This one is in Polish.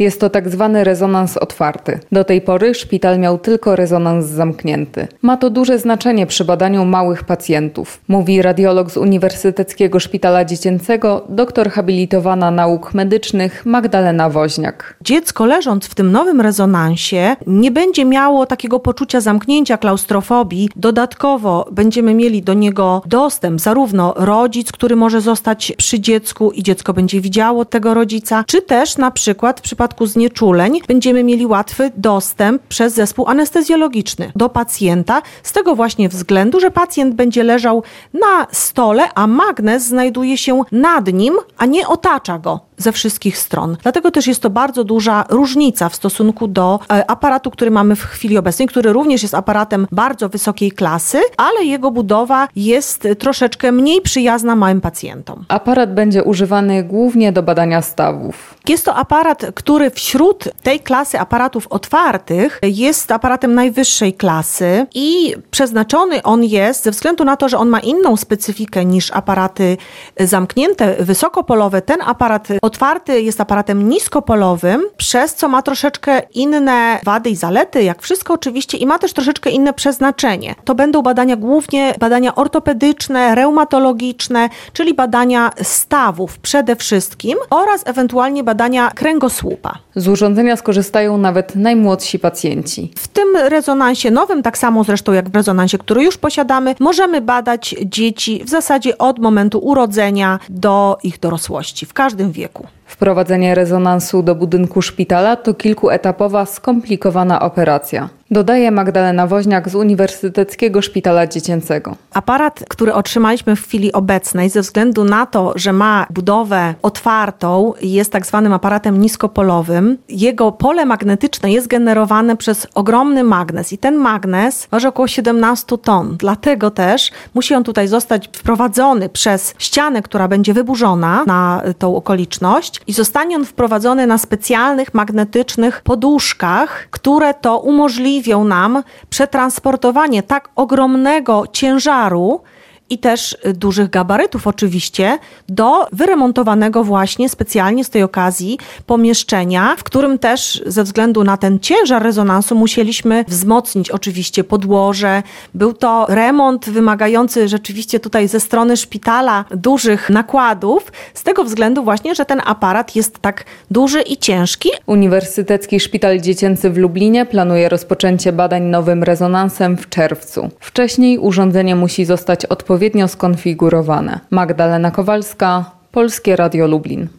Jest to tak zwany rezonans otwarty. Do tej pory szpital miał tylko rezonans zamknięty. Ma to duże znaczenie przy badaniu małych pacjentów, mówi radiolog z Uniwersyteckiego Szpitala Dziecięcego, doktor habilitowana nauk medycznych Magdalena Woźniak. Dziecko leżąc w tym nowym rezonansie nie będzie miało takiego poczucia zamknięcia, klaustrofobii. Dodatkowo będziemy mieli do niego dostęp zarówno rodzic, który może zostać przy dziecku i dziecko będzie widziało tego rodzica, czy też na przykład w przypadku znieczuleń będziemy mieli łatwy dostęp przez zespół anestezjologiczny do pacjenta z tego właśnie względu, że pacjent będzie leżał na stole, a magnes znajduje się nad nim, a nie otacza go ze wszystkich stron. Dlatego też jest to bardzo duża różnica w stosunku do aparatu, który mamy w chwili obecnej, który również jest aparatem bardzo wysokiej klasy, ale jego budowa jest troszeczkę mniej przyjazna małym pacjentom. Aparat będzie używany głównie do badania stawów. Jest to aparat, który wśród tej klasy aparatów otwartych jest aparatem najwyższej klasy i przeznaczony on jest ze względu na to, że on ma inną specyfikę niż aparaty zamknięte, wysokopolowe. Ten aparat otwarty jest aparatem niskopolowym, przez co ma troszeczkę inne wady i zalety, jak wszystko oczywiście, i ma też troszeczkę inne przeznaczenie. To będą badania głównie badania ortopedyczne, reumatologiczne, czyli badania stawów przede wszystkim oraz ewentualnie badania kręgosłupa. Z urządzenia skorzystają nawet najmłodsi pacjenci. W tym rezonansie nowym, tak samo zresztą jak w rezonansie, który już posiadamy, możemy badać dzieci w zasadzie od momentu urodzenia do ich dorosłości, w każdym wieku. Wprowadzenie rezonansu do budynku szpitala to kilkuetapowa, skomplikowana operacja. Dodaje Magdalena Woźniak z Uniwersyteckiego Szpitala Dziecięcego. Aparat, który otrzymaliśmy w chwili obecnej, ze względu na to, że ma budowę otwartą, jest tak zwanym aparatem niskopolowym. Jego pole magnetyczne jest generowane przez ogromny magnes i ten magnes waży około 17 ton. Dlatego też musi on tutaj zostać wprowadzony przez ścianę, która będzie wyburzona na tą okoliczność i zostanie on wprowadzony na specjalnych magnetycznych poduszkach, które to umożliwią nam przetransportowanie tak ogromnego ciężaru i też dużych gabarytów oczywiście do wyremontowanego właśnie specjalnie z tej okazji pomieszczenia, w którym też ze względu na ten ciężar rezonansu musieliśmy wzmocnić oczywiście podłoże. Był to remont wymagający rzeczywiście tutaj ze strony szpitala dużych nakładów, z tego względu właśnie, że ten aparat jest tak duży i ciężki. Uniwersytecki Szpital Dziecięcy w Lublinie planuje rozpoczęcie badań nowym rezonansem w czerwcu. Wcześniej urządzenie musi zostać odpowiednio skonfigurowane. Magdalena Kowalska, Polskie Radio Lublin.